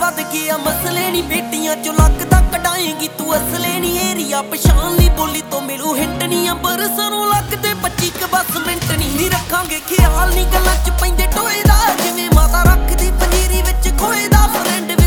ਵੱਧ ਗਿਆ ਮਸਲੇ ਨੀ ਬੇਟੀਆਂ ਚੋਂ ਲੱਗਦਾ ਕਢਾਏਂਗੀ ਤੂੰ ਅਸਲੇ ਨੀ ਏਰੀਆ ਪਛਾਣ ਲਈ ਬੋਲੀ ਤੋਂ ਮਿਲੂ ਹਿੰਟ ਨੀ ਅੰਬਰ ਸਰੋਂ ਲੱਗਦੇ 25 ਕ ਬਸ ਮਿੰਟ ਨੀ ਰੱਖਾਂਗੇ ਖਿਆਲ ਨੀ ਗੱਲਾਂ ਚ ਪੈਂਦੇ ਟੋਏ ਦਾ ਜਿਵੇਂ ਮਾਤਾ ਰੱਖਦੀ ਪੰਜੀਰੀ ਵਿੱਚ ਖੋਏ ਦਾ ਫਰੈਂਡ